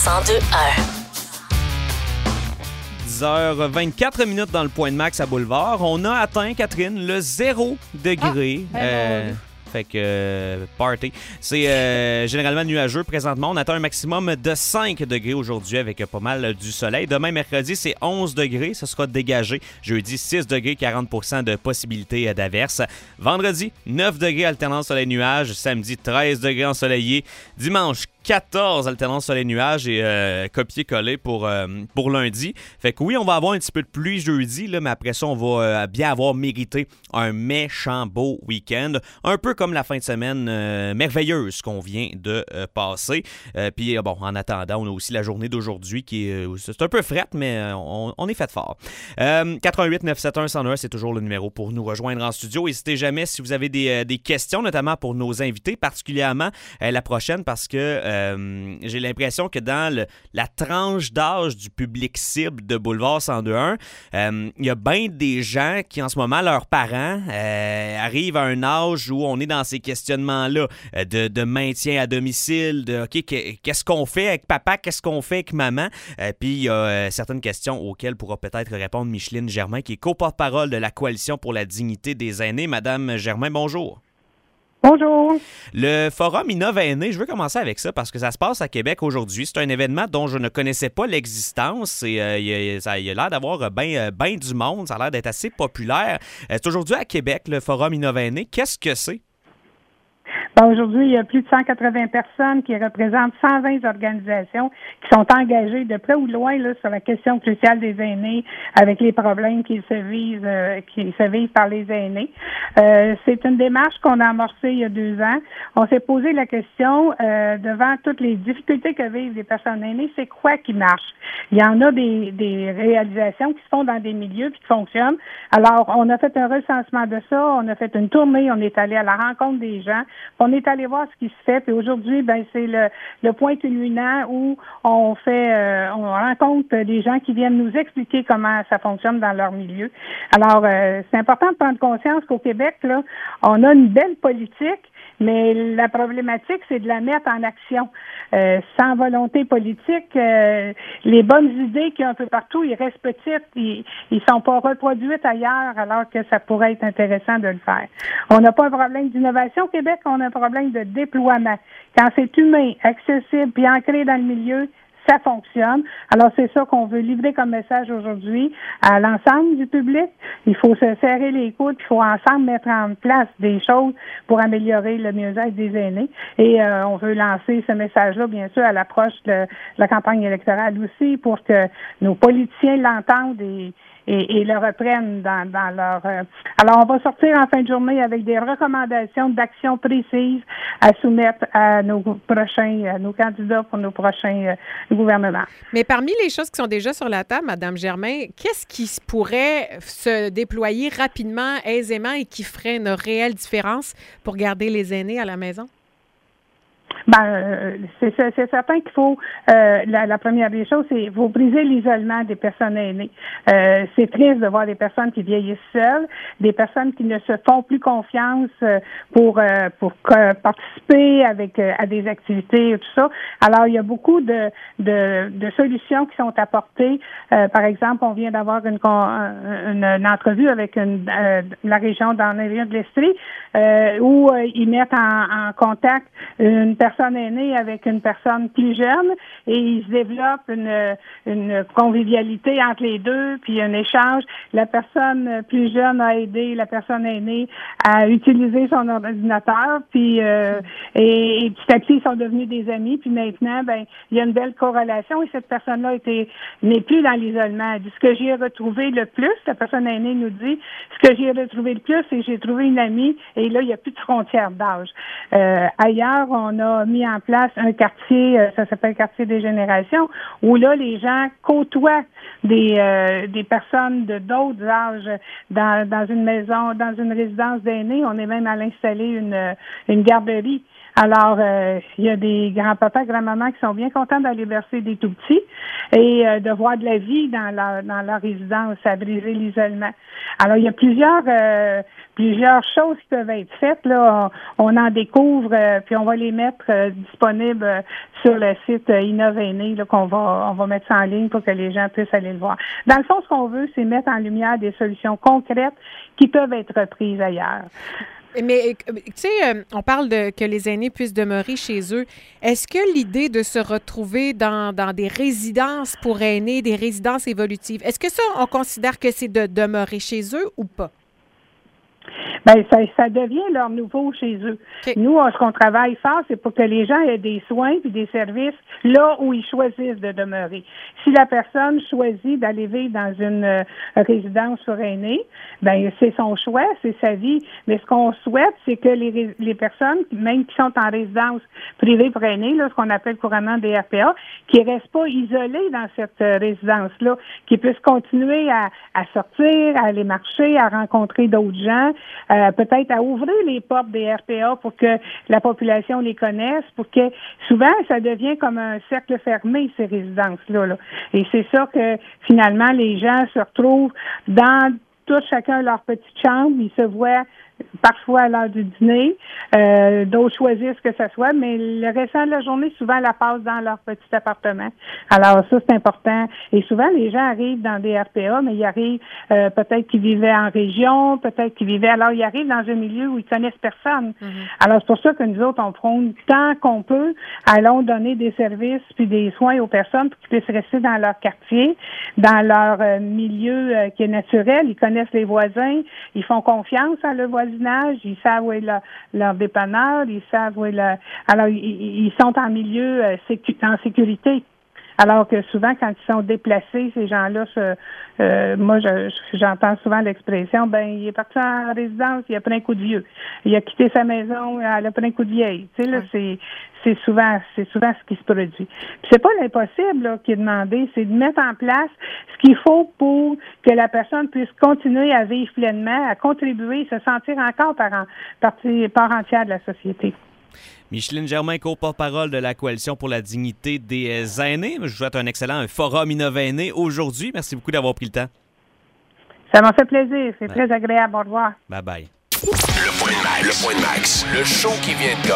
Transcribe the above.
102.1. 10h24 dans le Point de Max à Boulevard. On a atteint, Catherine, le 0 degré. Fait que party. C'est généralement nuageux présentement. On atteint un maximum de 5 degrés aujourd'hui avec pas mal du soleil. Demain, mercredi, c'est 11 degrés. Ce sera dégagé. Jeudi, 6 degrés, 40% de possibilité d'averse. Vendredi, 9 degrés, alternance soleil-nuage. Samedi, 13 degrés ensoleillé. Dimanche, 14 alternance soleil-nuage et copier-coller pour lundi. Fait que oui, on va avoir un petit peu de pluie jeudi, là, mais après ça, on va bien avoir mérité un méchant beau week-end. Un peu comme la fin de semaine merveilleuse qu'on vient de passer. Puis bon, en attendant, on a aussi la journée d'aujourd'hui qui est... c'est un peu frette, mais on est fait fort. 88 971 101, c'est toujours le numéro pour nous rejoindre en studio. N'hésitez jamais si vous avez des questions, notamment pour nos invités, particulièrement la prochaine, parce que j'ai l'impression que dans la tranche d'âge du public cible de Boulevard 102.1, il y a bien des gens qui, en ce moment, leurs parents arrivent à un âge où on est dans ces questionnements-là de maintien à domicile, de OK, qu'est-ce qu'on fait avec papa, qu'est-ce qu'on fait avec maman? Puis il y a certaines questions auxquelles pourra peut-être répondre Micheline Germain, qui est co-porte-parole de la Coalition pour la dignité des aînés. Madame Germain, bonjour. Bonjour. Le Forum Innov Aînés, je veux commencer avec ça parce que ça se passe à Québec aujourd'hui. C'est un événement dont je ne connaissais pas l'existence et il a l'air d'avoir bien du monde. Ça a l'air d'être assez populaire. C'est aujourd'hui à Québec, le Forum Innov Aînés. Qu'est-ce que c'est? Aujourd'hui, il y a plus de 180 personnes qui représentent 120 organisations qui sont engagées de près ou de loin là, sur la question cruciale des aînés avec les problèmes qui se vivent par les aînés. C'est une démarche qu'on a amorcée il y a 2 ans. On s'est posé la question devant toutes les difficultés que vivent les personnes aînées, c'est quoi qui marche? Il y en a des réalisations qui se font dans des milieux qui fonctionnent. Alors, on a fait un recensement de ça, on a fait une tournée, on est allé à la rencontre des gens. On est allé voir ce qui se fait, puis aujourd'hui, c'est le point culminant où on rencontre des gens qui viennent nous expliquer comment ça fonctionne dans leur milieu. Alors, c'est important de prendre conscience qu'au Québec, là, on a une belle politique, mais la problématique, c'est de la mettre en action. Sans volonté politique, les bonnes idées qu'il y a un peu partout, ils restent petites, ils sont pas reproduites ailleurs, alors que ça pourrait être intéressant de le faire. On n'a pas un problème d'innovation au Québec, on a un problème de déploiement. Quand c'est humain, accessible, puis ancré dans le milieu, ça fonctionne. Alors, c'est ça qu'on veut livrer comme message aujourd'hui à l'ensemble du public. Il faut se serrer les coudes, il faut ensemble mettre en place des choses pour améliorer le mieux-être des aînés. Et on veut lancer ce message-là, bien sûr, à l'approche de la campagne électorale aussi, pour que nos politiciens l'entendent et le reprennent dans leur... Alors, on va sortir en fin de journée avec des recommandations d'actions précises à soumettre à nos candidats pour nos prochains gouvernements. Mais parmi les choses qui sont déjà sur la table, Mme Germain, qu'est-ce qui pourrait se déployer rapidement, aisément et qui ferait une réelle différence pour garder les aînés à la maison? C'est certain qu'il faut la première des choses, c'est faut briser l'isolement des personnes aînées. C'est triste de voir des personnes qui vieillissent seules, des personnes qui ne se font plus confiance pour participer à des activités et tout ça. Alors il y a beaucoup de solutions qui sont apportées. Par exemple, on vient d'avoir une entrevue avec la région dans la région de l'Estrie où ils mettent en contact une personne aînée avec une personne plus jeune et il se développe une convivialité entre les deux, puis un échange. La personne plus jeune a aidé la personne aînée à utiliser son ordinateur, puis et petit à petit, ils sont devenus des amis, puis maintenant, il y a une belle corrélation et cette personne-là n'est plus dans l'isolement. Elle dit, ce que j'ai retrouvé le plus, la personne aînée nous dit, ce que j'ai retrouvé le plus, c'est que j'ai trouvé une amie et là, il n'y a plus de frontières d'âge. Ailleurs, on a mis en place un quartier, ça s'appelle le quartier des générations, où là, les gens côtoient des personnes de d'autres âges dans une maison, dans une résidence d'aînés. On est même allé installer une garderie. Alors, il y a des grands-papas, grand-mamans qui sont bien contents d'aller bercer des tout-petits et de voir de la vie dans leur résidence, à briser l'isolement. Alors, il y a plusieurs choses qui peuvent être faites. Là, on en découvre, puis on va les mettre disponibles sur le site Innov-Aîné, là, on va mettre ça en ligne pour que les gens puissent aller le voir. Dans le fond, ce qu'on veut, c'est mettre en lumière des solutions concrètes qui peuvent être prises ailleurs. Mais, tu sais, on parle que les aînés puissent demeurer chez eux. Est-ce que l'idée de se retrouver dans des résidences pour aînés, des résidences évolutives, est-ce que ça, on considère que c'est de demeurer chez eux ou pas? Bien, ça devient leur nouveau chez eux. Okay. Nous, ce qu'on travaille fort, c'est pour que les gens aient des soins et des services là où ils choisissent de demeurer. Si la personne choisit d'aller vivre dans une résidence pour aînés, bien, c'est son choix, c'est sa vie. Mais ce qu'on souhaite, c'est que les personnes, même qui sont en résidence privée pour aînés, là, ce qu'on appelle couramment des RPA, qui ne restent pas isolés dans cette résidence-là, qui puissent continuer à sortir, à aller marcher, à rencontrer d'autres gens, peut-être à ouvrir les portes des RPA pour que la population les connaisse, pour que souvent ça devient comme un cercle fermé, ces résidences-là. Là. Et c'est ça que finalement les gens se retrouvent dans chacun leur petite chambre, ils se voient parfois à l'heure du dîner, d'autres choisissent que ce soit, mais le restant de la journée, souvent, la passent dans leur petit appartement. Alors ça, c'est important. Et souvent, les gens arrivent dans des RPA, mais ils arrivent peut-être qu'ils vivaient en région, peut-être qu'ils vivaient... Alors, ils arrivent dans un milieu où ils connaissent personne. Mm-hmm. Alors, c'est pour ça que nous autres, on prône tant qu'on peut, allons donner des services puis des soins aux personnes pour qu'ils puissent rester dans leur quartier, dans leur milieu qui est naturel. Ils connaissent les voisins, ils font confiance à le voisinage, ils savent où est leur dépanneur, ils savent où est alors ils sont en milieu en sécurité. Alors que souvent, quand ils sont déplacés, ces gens-là, moi, j'entends souvent l'expression, il est parti en résidence, il a pris un coup de vieux. Il a quitté sa maison, il a pris un coup de vieille. Tu sais, là, c'est souvent ce qui se produit. Puis c'est pas l'impossible là, qui est demandé, c'est de mettre en place ce qu'il faut pour que la personne puisse continuer à vivre pleinement, à contribuer, se sentir encore part entière de la société. Micheline Germain, co-porte-parole de la Coalition pour la dignité des aînés. Je vous souhaite un excellent forum Innov-Aîné aujourd'hui. Merci beaucoup d'avoir pris le temps. Ça m'a fait plaisir. C'est très agréable. Au revoir. Bye-bye. Le Point de Max. Le show qui vient de